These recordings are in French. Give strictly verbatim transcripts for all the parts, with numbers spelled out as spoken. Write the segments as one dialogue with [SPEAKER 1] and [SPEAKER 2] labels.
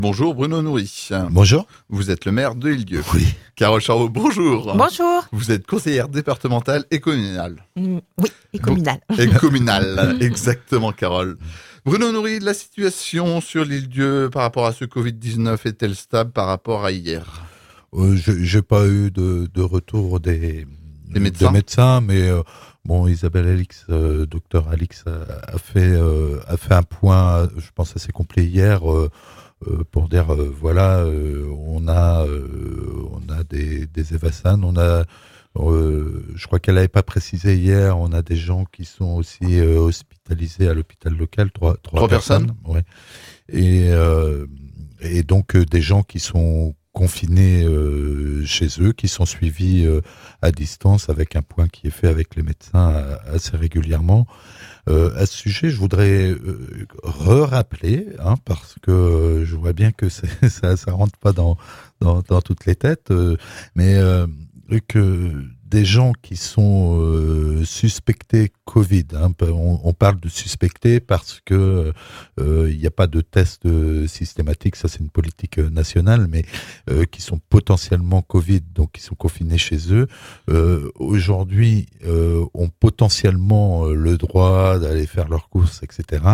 [SPEAKER 1] Bonjour Bruno Noury.
[SPEAKER 2] Bonjour.
[SPEAKER 1] Vous êtes le maire de Île-Dieu.
[SPEAKER 2] Oui.
[SPEAKER 1] Carole Charot, bonjour.
[SPEAKER 3] Bonjour.
[SPEAKER 1] Vous êtes conseillère départementale et communale.
[SPEAKER 3] Mm, oui, et communale.
[SPEAKER 1] Et communale, exactement Carole. Bruno Noury, la situation sur l'Île-Dieu par rapport à ce covid dix-neuf est-elle stable par rapport à hier ?
[SPEAKER 2] Euh, je n'ai pas eu de, de retour des,
[SPEAKER 1] des, médecins.
[SPEAKER 2] des médecins, mais euh, bon, Isabelle Alix, euh, docteur Alix, a, a, fait, euh, a fait un point, je pense assez complet hier, euh, euh, pour dire, euh, voilà, euh, on a, euh, on a des, des Evassan, on a... Euh, je crois qu'elle n'avait pas précisé hier, on a des gens qui sont aussi euh, hospitalisés à l'hôpital local, trois, trois,
[SPEAKER 1] trois
[SPEAKER 2] personnes.
[SPEAKER 1] personnes.
[SPEAKER 2] Ouais. Et, euh, et donc euh, des gens qui sont confinés euh, chez eux, qui sont suivis euh, à distance avec un point qui est fait avec les médecins euh, assez régulièrement. Euh, à ce sujet, je voudrais euh, re-rappeler, hein, parce que euh, je vois bien que c'est, ça ça rentre pas dans, dans, dans toutes les têtes, euh, mais... Euh, que des gens qui sont euh, suspectés Covid, hein, on, on parle de suspectés parce que euh, il n'y a pas de test systématique, ça c'est une politique nationale, mais euh, qui sont potentiellement Covid, donc qui sont confinés chez eux, euh, aujourd'hui euh, ont potentiellement le droit d'aller faire leurs courses, et cetera.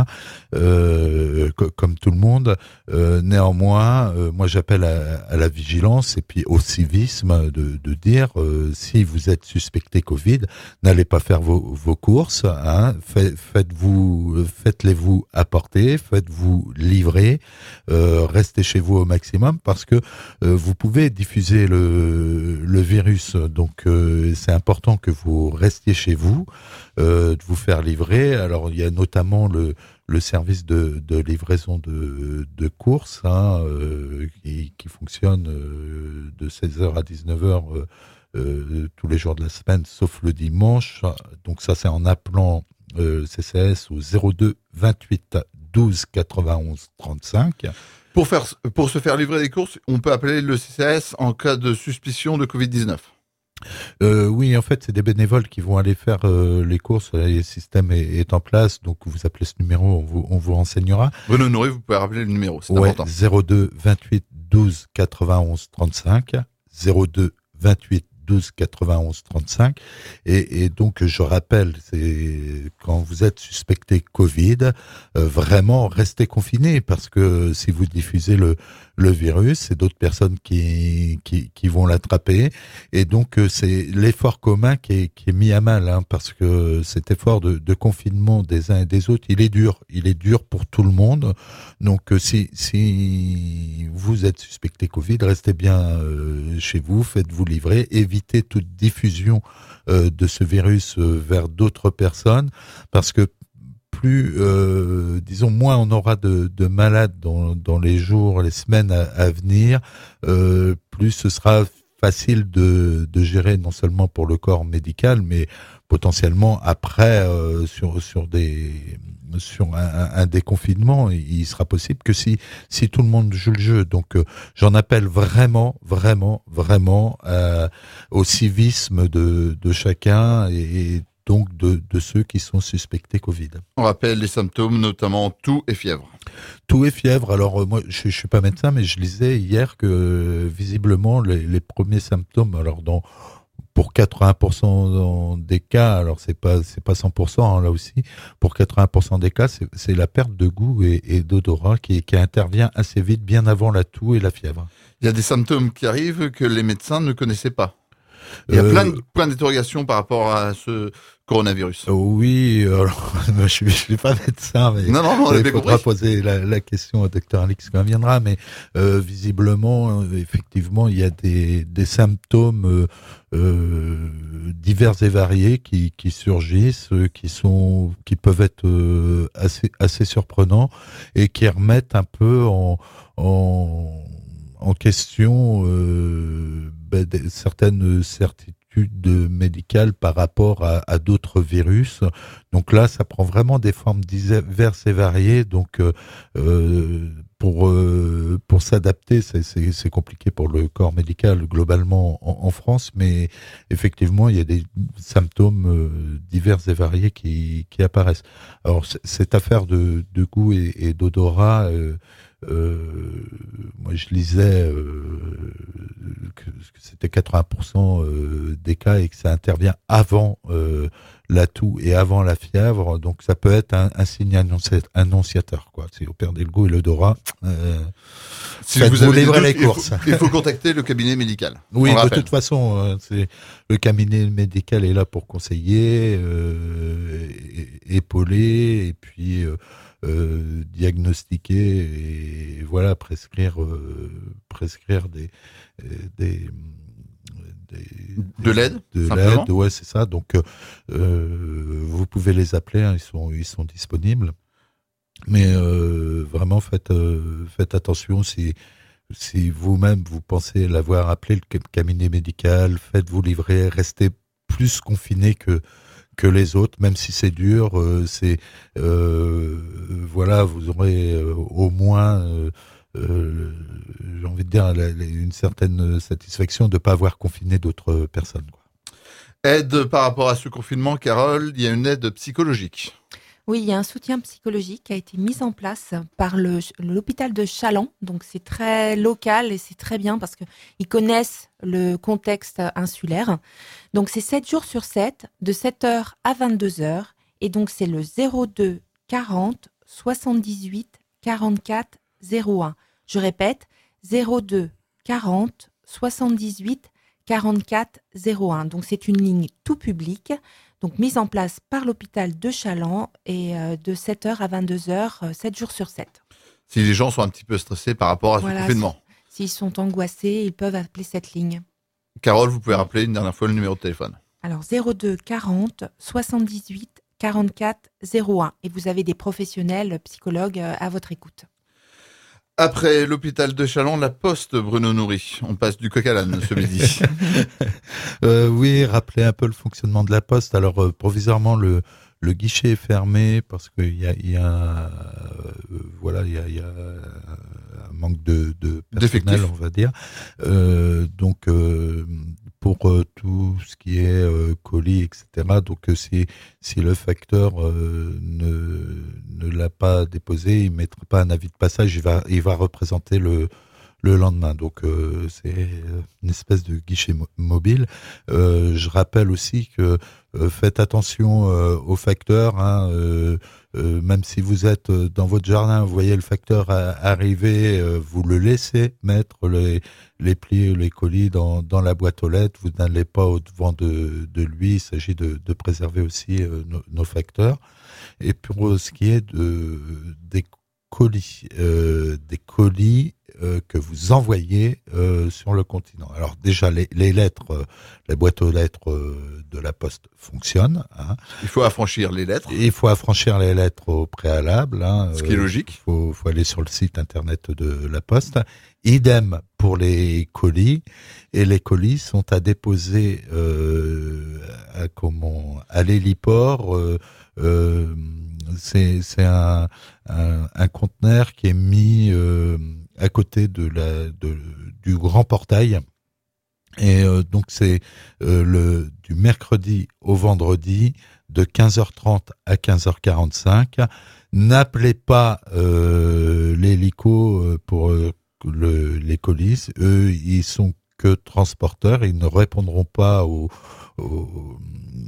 [SPEAKER 2] Euh, co- comme tout le monde. Euh, néanmoins, euh, moi j'appelle à, à la vigilance et puis au civisme de, de dire euh, si vous êtes suspecté Covid, n'allez pas faire vos, vos courses, hein, fait, faites-vous, faites-les-vous apporter, faites-vous livrer, euh, restez chez vous au maximum parce que euh, vous pouvez diffuser le, le virus. Donc euh, c'est important que vous restiez chez vous, euh, de vous faire livrer. Alors il y a notamment le le service de, de livraison de, de courses hein, euh, qui, qui fonctionne euh, de seize heures à dix-neuf heures euh, euh, tous les jours de la semaine, sauf le dimanche. Donc ça, c'est en appelant euh, C C S au zéro deux vingt-huit douze quatre-vingt-onze trente-cinq.
[SPEAKER 1] Pour, faire, pour se faire livrer des courses, on peut appeler le C C S en cas de suspicion de covid dix-neuf.
[SPEAKER 2] Euh, oui, en fait, c'est des bénévoles qui vont aller faire euh, les courses. Le système est, est en place, donc vous appelez ce numéro, on vous, on vous renseignera.
[SPEAKER 1] Bruno Noury, vous pouvez rappeler le numéro, c'est
[SPEAKER 2] ouais,
[SPEAKER 1] important.
[SPEAKER 2] zéro deux vingt-huit douze quatre-vingt-onze trente-cinq, zéro deux vingt-huit douze quatre-vingt-onze trente-cinq. Et, et donc, je rappelle, c'est quand vous êtes suspecté Covid, euh, vraiment restez confiné parce que si vous diffusez le le virus, c'est d'autres personnes qui qui, qui vont l'attraper. Et donc, euh, c'est l'effort commun qui est qui est mis à mal, hein, parce que cet effort de, de confinement des uns et des autres, il est dur. Il est dur pour tout le monde. Donc, euh, si si vous êtes suspecté Covid, restez bien euh, chez vous, faites-vous livrer, évitez toute diffusion euh, de ce virus euh, vers d'autres personnes, parce que plus, euh, disons, moins on aura de, de malades dans, dans les jours, les semaines à, à venir, euh, plus ce sera facile de, de gérer, non seulement pour le corps médical, mais potentiellement après euh, sur sur des sur un, un déconfinement, il sera possible que si si tout le monde joue le jeu. Donc euh, j'en appelle vraiment, vraiment, vraiment euh, au civisme de de chacun et, et donc de, de ceux qui sont suspectés Covid.
[SPEAKER 1] On rappelle les symptômes, notamment toux et fièvre.
[SPEAKER 2] Toux et fièvre. Alors euh, moi, je, je suis pas médecin, mais je lisais hier que euh, visiblement les, les premiers symptômes, alors dans pour quatre-vingts pour cent des cas, alors c'est pas c'est pas cent pour cent hein, là aussi, pour quatre-vingts pour cent des cas, c'est, c'est la perte de goût et, et d'odorat qui, qui intervient assez vite, bien avant la toux et la fièvre.
[SPEAKER 1] Il y a des symptômes qui arrivent que les médecins ne connaissaient pas. Il y a
[SPEAKER 2] euh,
[SPEAKER 1] plein de points d'interrogation par rapport à ce coronavirus.
[SPEAKER 2] Oui, alors, je ne suis pas médecin, mais
[SPEAKER 1] non, non, on
[SPEAKER 2] il
[SPEAKER 1] avait
[SPEAKER 2] faudra
[SPEAKER 1] compris.
[SPEAKER 2] poser la, la question au docteur Alix quand il viendra, mais euh, visiblement, euh, effectivement, il y a des, des symptômes euh, euh, divers et variés qui, qui surgissent, euh, qui sont, qui peuvent être euh, assez, assez surprenants et qui remettent un peu en, en, en question euh, ben, des, certaines certitudes médicales par rapport à, à d'autres virus. Donc là, ça prend vraiment des formes diverses et variées. Donc euh, pour euh, pour s'adapter, c'est, c'est, c'est compliqué pour le corps médical globalement en, en France, mais effectivement, il y a des symptômes euh, divers et variés qui qui apparaissent. Alors c- cette affaire de de goût et, et d'odorat, euh, euh, moi je lisais euh, que, que c'était quatre-vingts pour cent euh, des cas et que ça intervient avant euh, la toux et avant la fièvre, donc ça peut être un, un signe annonciateur, annonciateur quoi. Si vous perdez le goût et l'odorat, euh,
[SPEAKER 1] si
[SPEAKER 2] vous
[SPEAKER 1] avez
[SPEAKER 2] livrez les
[SPEAKER 1] il faut,
[SPEAKER 2] courses.
[SPEAKER 1] Il faut contacter le cabinet médical.
[SPEAKER 2] Oui, de toute façon, euh, c'est, le cabinet médical est là pour conseiller, euh, épauler et puis euh, euh, diagnostiquer et voilà prescrire, euh, prescrire des, des Des,
[SPEAKER 1] de l'aide,
[SPEAKER 2] de l'aide, ouais, c'est ça. Donc, euh, vous pouvez les appeler, hein, ils sont, ils sont disponibles. Mais euh, vraiment, faites, euh, faites attention si, si vous-même vous pensez l'avoir appelé le cabinet médical, faites-vous livrer, restez plus confiné que que les autres, même si c'est dur. Euh, c'est euh, voilà, vous aurez euh, au moins euh, Euh, j'ai envie de dire une certaine satisfaction de ne pas avoir confiné d'autres personnes, quoi.
[SPEAKER 1] Aide par rapport à ce confinement, Carole, il y a une aide psychologique.
[SPEAKER 3] Oui, il y a un soutien psychologique qui a été mis en place par le, l'hôpital de Challans. Donc c'est très local et c'est très bien parce qu'ils connaissent le contexte insulaire. Donc c'est sept jours sur sept, de sept heures à vingt-deux heures. Et donc c'est le zéro deux quarante soixante-dix-huit quarante-quatre zéro un. Je répète, zéro deux quarante soixante-dix-huit quarante-quatre zéro un. Donc c'est une ligne tout public, donc mise en place par l'hôpital de Challans et euh, de sept heures à vingt-deux heures, euh, sept jours sur sept.
[SPEAKER 1] Si les gens sont un petit peu stressés par rapport à
[SPEAKER 3] voilà,
[SPEAKER 1] ce confinement.
[SPEAKER 3] Si, s'ils sont angoissés, ils peuvent appeler cette ligne.
[SPEAKER 1] Carole, vous pouvez rappeler une dernière fois le numéro de téléphone.
[SPEAKER 3] Alors zéro deux quarante soixante-dix-huit quarante-quatre zéro un. Et vous avez des professionnels psychologues euh, à votre écoute.
[SPEAKER 1] Après l'hôpital de Challans, la Poste, Bruno Noury. On passe du coq à l'âne ce midi.
[SPEAKER 2] euh, oui, rappelez un peu le fonctionnement de la Poste. Alors, euh, provisoirement, le, le guichet est fermé parce qu'il y a, il y a, euh, voilà, il y a, il y a un manque de, de personnel, on va dire. Euh, donc, euh, pour euh, tout ce qui est euh, colis, et cetera. Donc, euh, si, si le facteur euh, ne, ne l'a pas déposé, il ne mettra pas un avis de passage, il va, il va représenter le, le lendemain. Donc, euh, c'est une espèce de guichet mo- mobile. Euh, je rappelle aussi que euh, faites attention euh, aux facteurs. Hein, euh, euh, même si vous êtes dans votre jardin, vous voyez le facteur a- arriver, euh, vous le laissez mettre les, les plis, les colis dans, dans la boîte aux lettres. Vous n'allez pas au-devant de, de lui. Il s'agit de, de préserver aussi euh, nos, nos facteurs. Et pour ce qui est de, des colis, euh, des colis euh, que vous envoyez euh, sur le continent. Alors déjà, les, les lettres, euh, la boîte aux lettres euh, de la Poste fonctionne. Hein.
[SPEAKER 1] Il faut affranchir les lettres.
[SPEAKER 2] Et il faut affranchir les lettres au préalable. Hein.
[SPEAKER 1] Ce qui est logique.
[SPEAKER 2] Il faut, faut aller sur le site internet de la Poste. Idem pour les colis. Et les colis sont à déposer euh, à, comment, à l'héliport. Euh, euh, c'est, c'est un, un, un conteneur qui est mis euh, à côté de la, de, du grand portail. Et euh, donc c'est euh, le du mercredi au vendredi de quinze heures trente à quinze heures quarante-cinq. N'appelez pas euh, l'hélico pour euh, le, les colis. Eux, ils sont que transporteurs. Ils ne répondront pas aux, aux,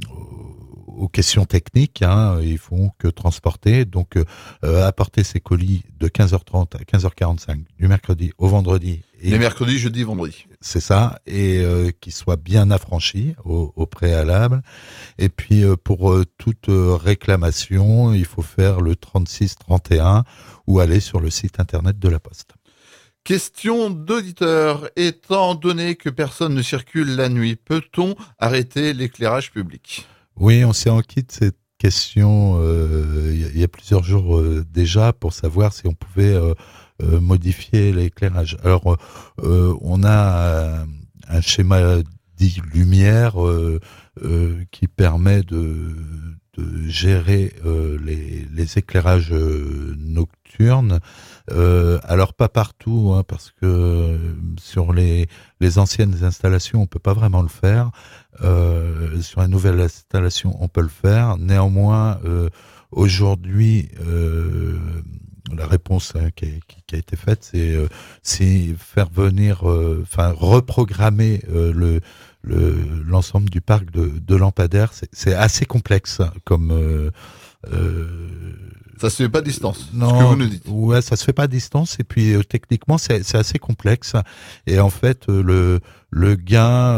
[SPEAKER 2] aux questions techniques. Hein. Ils font que transporter. Donc, euh, apporter ces colis de quinze heures trente à quinze heures quarante-cinq du mercredi au vendredi.
[SPEAKER 1] Et les mercredis, jeudi, vendredi.
[SPEAKER 2] C'est ça, et euh, qui soit bien affranchi au, au préalable. Et puis euh, pour euh, toute euh, réclamation, il faut faire le trente-six trente et un ou aller sur le site internet de la Poste.
[SPEAKER 1] Question d'auditeur. Étant donné que personne ne circule la nuit, peut-on arrêter l'éclairage public ?
[SPEAKER 2] Oui, on s'est enquis de cette question euh, il y a plusieurs jours euh, déjà pour savoir si on pouvait euh, euh, modifier l'éclairage. Alors, euh, on a un, un schéma dit lumière euh, euh, qui permet de, de gérer euh, les, les éclairages euh, nocturnes. Euh, alors pas partout, hein, parce que sur les, les anciennes installations, on peut pas vraiment le faire. Euh, sur la nouvelle installation, on peut le faire. Néanmoins, euh, aujourd'hui, euh, la réponse hein, qui, a, qui a été faite, c'est, euh, c'est faire venir, enfin euh, reprogrammer euh, le, le, l'ensemble du parc de, de lampadaires. C'est, c'est assez complexe hein, comme. Euh, euh,
[SPEAKER 1] ça se fait pas à distance.
[SPEAKER 2] Non,
[SPEAKER 1] ce que vous nous dites.
[SPEAKER 2] Ouais, ça se fait pas à distance. Et puis euh, techniquement, c'est, c'est assez complexe. Et en fait, euh, le le gain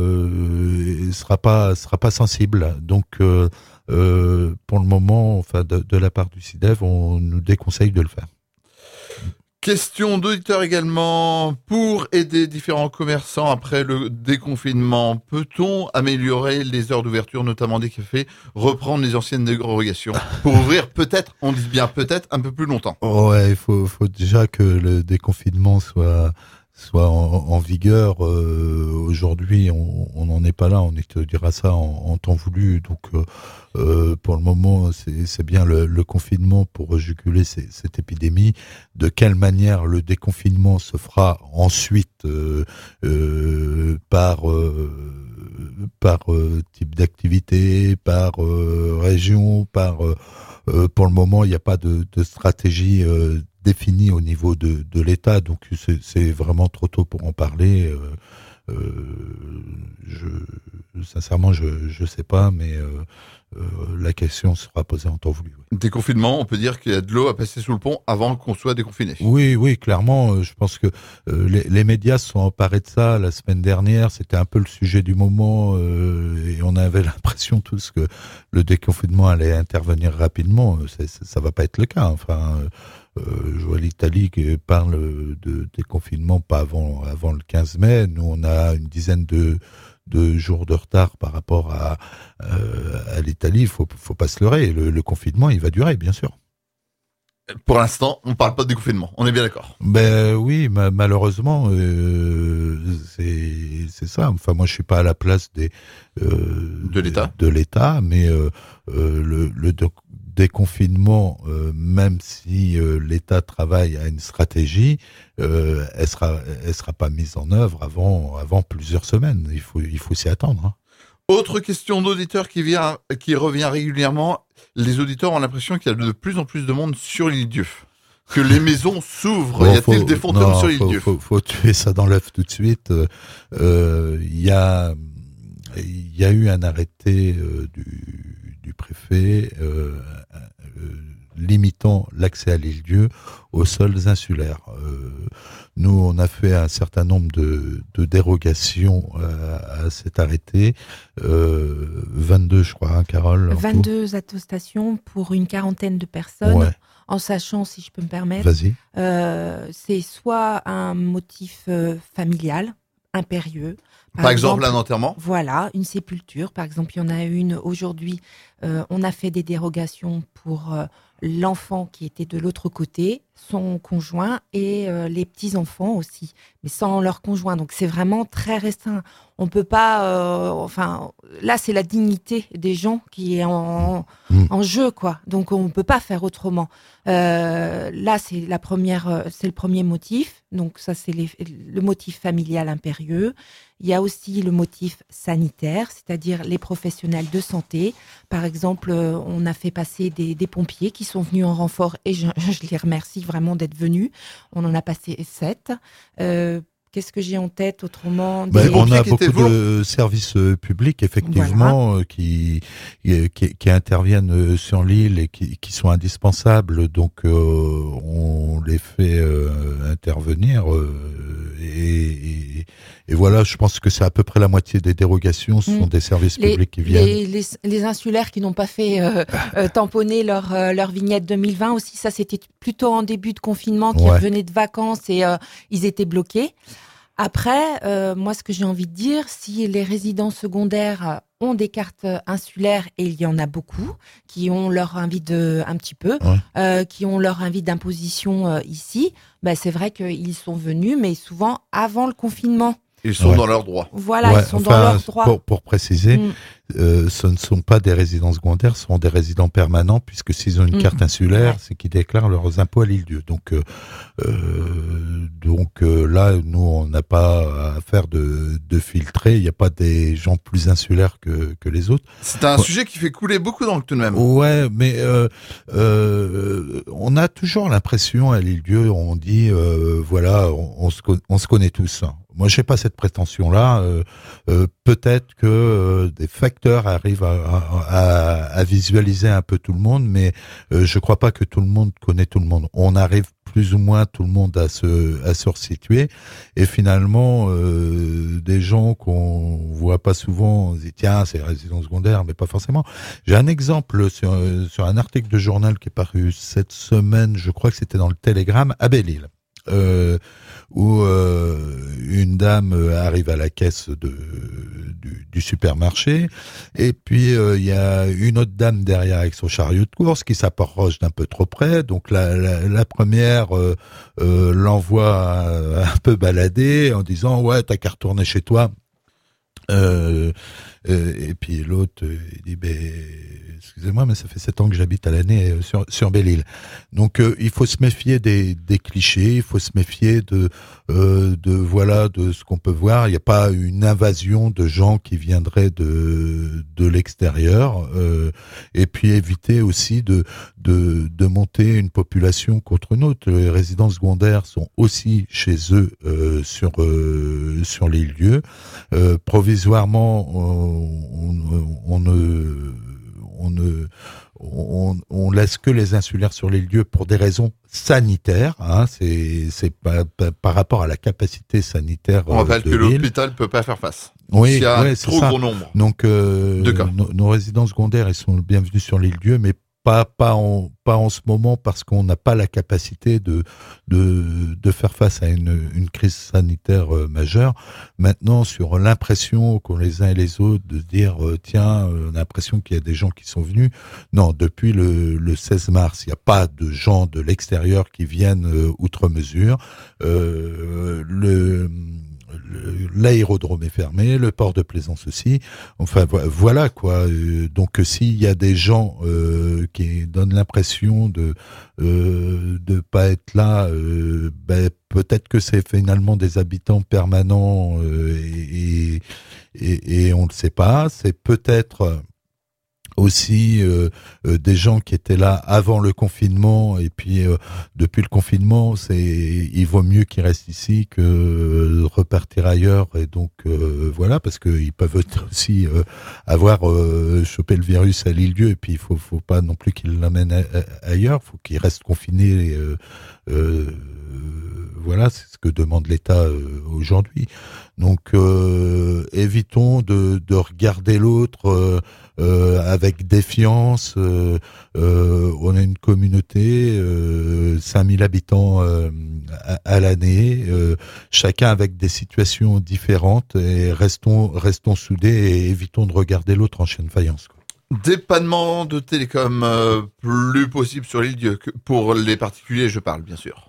[SPEAKER 2] euh, sera pas sera pas sensible. Donc euh, Euh, pour le moment, enfin de, de la part du CIDEV, on nous déconseille de le faire.
[SPEAKER 1] Question d'auditeur également. Pour aider différents commerçants après le déconfinement, peut-on améliorer les heures d'ouverture, notamment des cafés, reprendre les anciennes dérogations pour ouvrir peut-être, on dit bien peut-être, un peu plus longtemps?
[SPEAKER 2] Ouais, il faut, faut déjà que le déconfinement soit soit en, en vigueur. Euh, aujourd'hui, on n'en est pas là. On étudiera ça en, en temps voulu. Donc, euh, euh, pour le moment, c'est, c'est bien le, le confinement pour juguler ces, cette épidémie. De quelle manière le déconfinement se fera ensuite euh, euh, par euh, par euh, type d'activité, par euh, région, par euh, pour le moment, il n'y a pas de, de stratégie euh, définie au niveau de, de l'État, donc c'est, c'est vraiment trop tôt pour en parler. Euh, euh, je, sincèrement, je ne sais pas, mais euh, euh, la question sera posée en temps voulu. Oui.
[SPEAKER 1] Déconfinement, on peut dire qu'il y a de l'eau à passer sous le pont avant qu'on soit déconfiné.
[SPEAKER 2] Oui, oui, clairement. Euh, je pense que euh, les, les médias se sont emparés de ça la semaine dernière. C'était un peu le sujet du moment euh, et on avait l'impression tous que le déconfinement allait intervenir rapidement. C'est, c'est, ça va pas être le cas. Enfin. Euh, Euh, je vois l'Italie qui parle de déconfinement pas avant avant le quinze mai. Nous, on a une dizaine de de jours de retard par rapport à euh, à l'Italie. Il faut faut pas se leurrer. Le, le confinement, il va durer, bien sûr.
[SPEAKER 1] Pour l'instant, on parle pas de déconfinement. On est bien d'accord.
[SPEAKER 2] Ben oui, ma, malheureusement, euh, c'est c'est ça. Enfin, moi, je suis pas à la place des euh,
[SPEAKER 1] de l'État.
[SPEAKER 2] De, de l'État, mais euh, euh, le le doc, déconfinement, euh, même si euh, l'État travaille à une stratégie, euh, elle sera, elle sera pas mise en œuvre avant, avant plusieurs semaines. Il faut, il faut s'y attendre. Hein.
[SPEAKER 1] Autre question d'auditeur qui vient, qui revient régulièrement. Les auditeurs ont l'impression qu'il y a de plus en plus de monde sur l'île-Dieu. Que les maisons s'ouvrent. Bon, y a-t-il faut, des fantômes non, sur l'île-Dieu?
[SPEAKER 2] Faut, faut, faut tuer ça dans l'œuf tout de suite. Il euh, y a, il y a eu un arrêté euh, du du préfet euh, euh, limitant l'accès à l'île-Dieu aux sols insulaires. Euh, nous, on a fait un certain nombre de, de dérogations à, à cet arrêté. Euh, vingt-deux, je crois, hein, Carole.
[SPEAKER 3] vingt-deux attestations pour une quarantaine de personnes. Ouais. En sachant, si je peux me permettre,
[SPEAKER 2] Vas-y.
[SPEAKER 3] Euh, c'est soit un motif euh, familial, impérieux.
[SPEAKER 1] Par, par exemple, exemple, un enterrement.
[SPEAKER 3] Voilà, une sépulture. Par exemple, il y en a une aujourd'hui. Euh, on a fait des dérogations pour euh, l'enfant qui était de l'autre côté, son conjoint et euh, les petits-enfants aussi, mais sans leur conjoint. Donc, c'est vraiment très restreint. On peut pas... Euh, enfin, là, c'est la dignité des gens qui est en, mmh. en jeu, quoi. Donc, on peut pas faire autrement. Euh, là, c'est la première, c'est le premier motif. Donc, ça, c'est les, le motif familial impérieux. Il y a aussi le motif sanitaire, c'est-à-dire les professionnels de santé. Par exemple, on a fait passer des, des pompiers qui sont venus en renfort et je, je les remercie vraiment d'être venus. On en a passé sept. Euh, Qu'est-ce que j'ai en tête autrement?
[SPEAKER 2] Ben, on a beaucoup de services publics, effectivement, voilà. qui, qui, qui interviennent sur l'île et qui, qui sont indispensables. Donc, euh, on les fait euh, intervenir. Euh, et, et, et voilà, je pense que c'est à peu près la moitié des dérogations. Ce sont mmh. des services
[SPEAKER 3] les,
[SPEAKER 2] publics qui viennent.
[SPEAKER 3] Les, les, les insulaires qui n'ont pas fait euh, euh, tamponner leur, euh, leur vignette deux mille vingt aussi, ça c'était plutôt en début de confinement, qui ouais. revenaient de vacances et euh, ils étaient bloqués. Après, euh, moi, ce que j'ai envie de dire, si les résidents secondaires ont des cartes insulaires, et il y en a beaucoup, qui ont leur invite de, un petit peu, ouais. euh, qui ont leur invite d'imposition euh, ici, bah, c'est vrai qu'ils sont venus, mais souvent avant le confinement.
[SPEAKER 1] Ils sont
[SPEAKER 2] Ouais.
[SPEAKER 1] dans leurs droits.
[SPEAKER 3] Voilà,
[SPEAKER 2] Ouais,
[SPEAKER 3] ils sont
[SPEAKER 2] enfin,
[SPEAKER 3] dans leurs droits.
[SPEAKER 2] Pour, pour préciser,
[SPEAKER 3] Mm.
[SPEAKER 2] euh, ce ne sont pas des résidents secondaires, ce sont des résidents permanents, puisque s'ils ont une
[SPEAKER 3] Mm.
[SPEAKER 2] carte insulaire,
[SPEAKER 3] Ouais.
[SPEAKER 2] c'est qu'ils déclarent leurs impôts à l'île-dieu. Donc, euh, euh, donc euh, là, nous, on n'a pas à faire de, de filtrer. Il n'y a pas des gens plus insulaires que, que les autres.
[SPEAKER 1] C'est un
[SPEAKER 2] Ouais.
[SPEAKER 1] sujet qui fait couler beaucoup d'encre tout de même.
[SPEAKER 2] Ouais, mais euh, euh, on a toujours l'impression à l'île-dieu, on dit, euh, voilà, on, on, se, con- on se connaît tous. Moi, j'ai pas cette prétention-là. Euh, euh, peut-être que euh, des facteurs arrivent à, à, à visualiser un peu tout le monde, mais euh, je crois pas que tout le monde connaît tout le monde. On arrive plus ou moins tout le monde à se à se resituer, et finalement, euh, des gens qu'on voit pas souvent, on se dit tiens, c'est résidence secondaire, mais pas forcément. J'ai un exemple sur sur un article de journal qui est paru cette semaine, je crois que c'était dans le Télégramme, à Belle-Île. Euh, où euh, une dame arrive à la caisse de, du, du supermarché, et puis il euh, y a une autre dame derrière avec son chariot de course qui s'approche d'un peu trop près. Donc la, la, la première euh, euh, l'envoie un peu balader en disant ouais, t'as qu'à retourner chez toi. Euh, euh, et puis l'autre euh, il dit ben excusez-moi mais ça fait sept ans que j'habite à l'année euh, sur sur Belle-Île. Donc euh, il faut se méfier des des clichés, il faut se méfier de euh, de voilà de ce qu'on peut voir. Il n'y a pas une invasion de gens qui viendraient de de l'extérieur, euh, et puis éviter aussi de de de monter une population contre une autre. Les résidents secondaires sont aussi chez eux euh, sur euh, sur l'île-dieu. Euh, provisoirement, on, on, on ne, on ne, on, on laisse que les insulaires sur les lieux pour des raisons sanitaires. Hein, c'est, c'est pas, pas, par rapport à la capacité sanitaire.
[SPEAKER 1] On rappelle
[SPEAKER 2] de
[SPEAKER 1] que
[SPEAKER 2] l'île.
[SPEAKER 1] l'hôpital ne peut pas faire face.
[SPEAKER 2] Oui,
[SPEAKER 1] Il y a
[SPEAKER 2] ouais,
[SPEAKER 1] un
[SPEAKER 2] c'est
[SPEAKER 1] trop
[SPEAKER 2] ça.
[SPEAKER 1] gros nombre.
[SPEAKER 2] Donc, euh,
[SPEAKER 1] De cas.
[SPEAKER 2] nos, nos résidents secondaires, ils sont bienvenus sur l'île-dieu, mais pas pas en pas en ce moment parce qu'on n'a pas la capacité de de de faire face à une une crise sanitaire euh, majeure. Maintenant, sur l'impression qu'ont les uns et les autres de dire euh, tiens, euh, on a l'impression qu'il y a des gens qui sont venus. Non, depuis le le seize mars, il n'y a pas de gens de l'extérieur qui viennent euh, outre mesure. Euh, le L'aérodrome est fermé, le port de Plaisance aussi. Enfin voilà quoi. Donc s'il y a des gens euh, qui donnent l'impression de euh, de pas être là, euh, ben, peut-être que c'est finalement des habitants permanents euh, et, et et on le sait pas. C'est peut-être aussi euh, euh, des gens qui étaient là avant le confinement, et puis euh, depuis le confinement, c'est il vaut mieux qu'ils restent ici que euh, repartir ailleurs, et donc euh, voilà, parce que ils peuvent aussi euh, avoir euh, chopé le virus à l'île-dieu, et puis il faut faut pas non plus qu'ils l'amènent a- a- ailleurs, faut qu'ils restent confinés. Euh, euh, voilà, c'est ce que demande l'État euh, aujourd'hui. Donc euh, évitons de, de regarder l'autre euh, euh, avec défiance. Euh, euh, on a une communauté, euh, cinq mille habitants euh, à, à l'année, euh, chacun avec des situations différentes, et restons restons soudés et évitons de regarder l'autre en chien de faïence, quoi.
[SPEAKER 1] Dépannement de télécom euh, plus possible sur l'île-dieu que pour les particuliers, je parle bien sûr.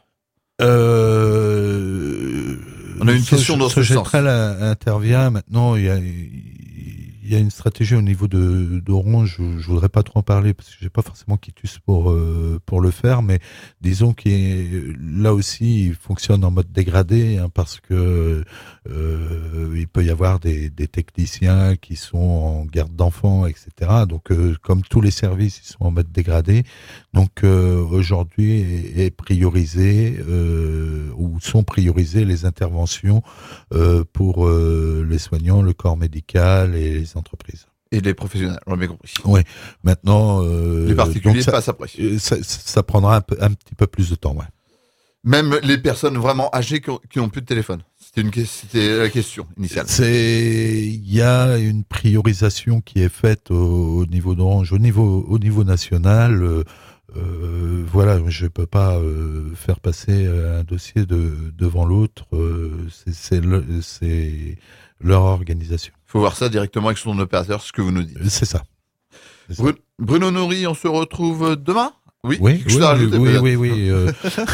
[SPEAKER 2] Euh,
[SPEAKER 1] On a une
[SPEAKER 2] ce-
[SPEAKER 1] question dans ce sens.
[SPEAKER 2] Sogetrel intervient maintenant. Il y a, il y a une stratégie au niveau de d'Orange. Je, je voudrais pas trop en parler parce que j'ai pas forcément quitus pour euh, pour le faire, mais disons qu'il est, là aussi il fonctionne en mode dégradé, hein, parce que euh, il peut y avoir des, des techniciens qui sont en garde d'enfants, et cetera. Donc euh, comme tous les services, ils sont en mode dégradé. Donc euh, aujourd'hui est, est priorisé euh, ou sont priorisées les interventions euh, pour euh, les soignants, le corps médical et les entreprises.
[SPEAKER 1] Et les professionnels, on l'a bien compris.
[SPEAKER 2] Maintenant, euh,
[SPEAKER 1] Les particuliers
[SPEAKER 2] donc ça,
[SPEAKER 1] passent après.
[SPEAKER 2] euh, ça, ça prendra un, peu, un petit peu plus de temps, ouais.
[SPEAKER 1] Même les personnes vraiment âgées qui ont, qui ont plus de téléphone. C'était une que- c'était la question initiale.
[SPEAKER 2] C'est, il y a une priorisation qui est faite au, au niveau d'Orange, au niveau, au niveau national. Euh, euh, voilà, je peux pas euh, faire passer un dossier de, devant l'autre. Euh, c'est, c'est, le, c'est leur organisation.
[SPEAKER 1] Il faut voir ça directement avec son opérateur, ce que vous nous dites.
[SPEAKER 2] C'est ça. C'est ça.
[SPEAKER 1] Bru- Bruno Noury, on se retrouve demain Oui,
[SPEAKER 2] Oui,
[SPEAKER 1] quelque chose
[SPEAKER 2] oui,
[SPEAKER 1] à rajouter,
[SPEAKER 2] oui,
[SPEAKER 1] peut-être.
[SPEAKER 2] oui, oui. euh.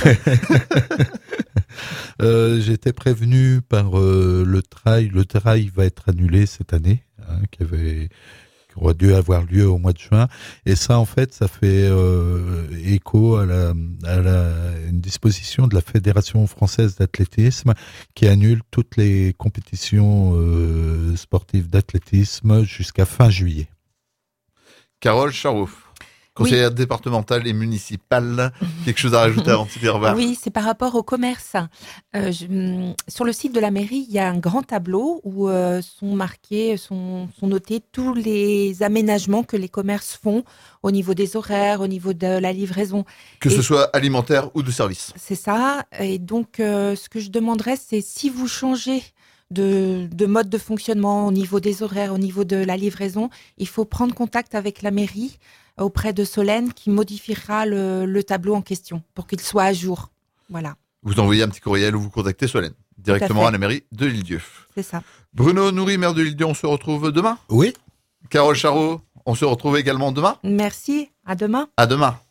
[SPEAKER 2] Euh, J'étais prévenu par euh, le trail. Le trail va être annulé cette année, hein, qui avait qui aurait dû avoir lieu au mois de juin. Et ça, en fait, ça fait euh, écho à, la, à la, une disposition de la Fédération française d'athlétisme qui annule toutes les compétitions euh, sportives d'athlétisme jusqu'à fin juillet.
[SPEAKER 1] Carole Charot, conseillère départementale et municipale. Quelque chose à rajouter avant de se dire au revoir?
[SPEAKER 3] Oui, c'est par rapport au commerce. Euh, je- hum, sur le site de la mairie, il y a un grand tableau où euh, sont marqués, sont, sont notés tous les aménagements que les commerces font au niveau des horaires, au niveau de la livraison.
[SPEAKER 1] Que
[SPEAKER 3] Et
[SPEAKER 1] ce soit alimentaire ou de service.
[SPEAKER 3] c'est ça. Et donc, euh, ce que je demanderais, c'est si vous changez de, de mode de fonctionnement au niveau des horaires, au niveau de la livraison, il faut prendre contact avec la mairie euh, auprès de Solène qui modifiera le, le tableau en question pour qu'il soit à jour. Voilà,
[SPEAKER 1] Vous envoyez un petit courriel ou vous contactez Solène directement
[SPEAKER 3] fait.
[SPEAKER 1] à, la mairie de l'Île-Dieu.
[SPEAKER 3] c'est ça.
[SPEAKER 1] Bruno Nourri, maire de l'Île-Dieu, on se retrouve demain.
[SPEAKER 2] Oui.
[SPEAKER 1] Carole Charot, on se retrouve également demain.
[SPEAKER 3] Merci, à demain.
[SPEAKER 1] À demain.